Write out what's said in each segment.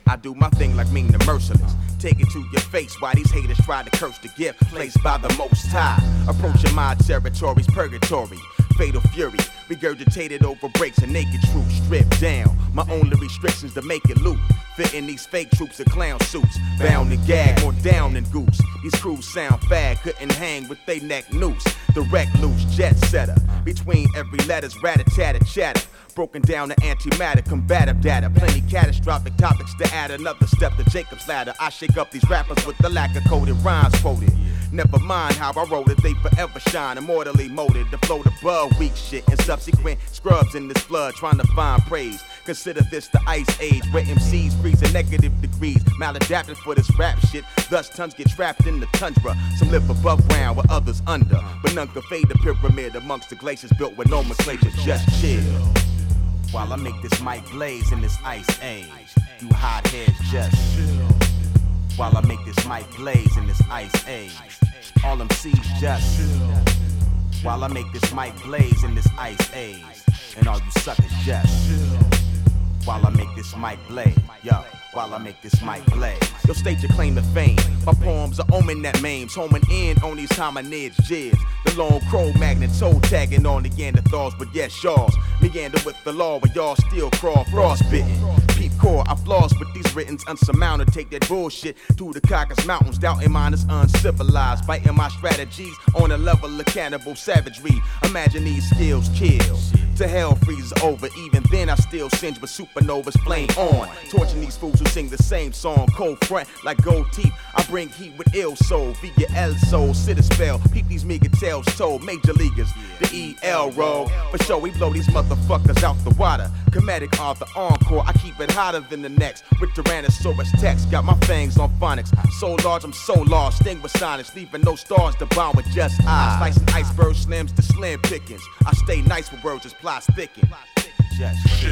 I do my thing like mean the merciless. Take it to your face while these haters try to curse the gift placed by the Most High. Approaching my territory's purgatory. Fatal fury, regurgitated over breaks and naked troops stripped down. My only restrictions to make it loot. Fitting these fake troops in clown suits. Bound to gag, more down than goose. These crews sound fag, couldn't hang with they neck noose. Direct loose, jet setter. Between every letter's rat-a-tat-a chatter. Broken down to antimatter, combative data. Plenty catastrophic topics to add another step to Jacob's ladder. I shake up these rappers with the lack of coded rhymes quoted. Never mind how I wrote it, they forever shine, immortally molded to float above weak shit and subsequent scrubs in this flood trying to find praise. Consider this the ice age where MCs freeze at negative degrees, maladapted for this rap shit. Thus tons get trapped in the tundra. Some live above ground while others under, but none can fade the pyramid amongst the glaciers built with nomenclature. Just chill while I make this mic blaze in this ice age. You hotheads just chill while I make this mic blaze in this ice age. All MCs just chill while I make this mic blaze in this ice age. And all you suckers just chill while I make this mic blaze. Yo, while I make this mic blaze. Yo, state your claim to fame. My poems are omen that maims, homing in on these hominids, jibs. The lone crow magnet toe tagging on the Neanderthals, but yes, y'all's meander with the law where y'all still crawl frostbitten. Peep core, I flaws with these writtens unsurmounted. Take that bullshit to the Caucasus Mountains. Doubting mine is uncivilized. Biting my strategies on a level of cannibal savagery. Imagine these skills kill. To hell freezes over. Even then I still singe, but supernovas flame on. Torching these fools who sing the same song. Cold front like gold teeth. I bring heat with ill soul. Via El Soul, sit a spell. Peep these meager tails told. Major leaguers, the EL roll. For sure, we blow these motherfuckers out the water. Comedic Arthur Encore. I keep it hotter than the next. With Tyrannosaurus text. Got my fangs on phonics. So large, I'm so large. Sting with sonics. Leaving no stars to bomb with just eyes. Slicing iceberg slims to slim pickings. I stay nice with words, just plots thicken. Just chill.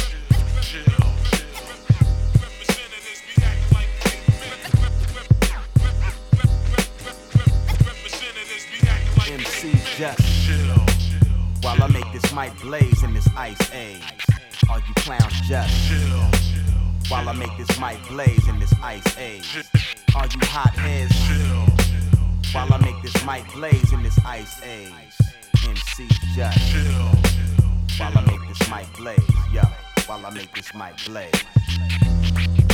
MC just chill while I make this mic blaze in this ice age. All you clowns just chill while I make this mic blaze in this ice age. All you hotheads chill while I make this mic blaze in this ice age. MC just chill while I make this mic blaze. Yo, while I make this mic blaze.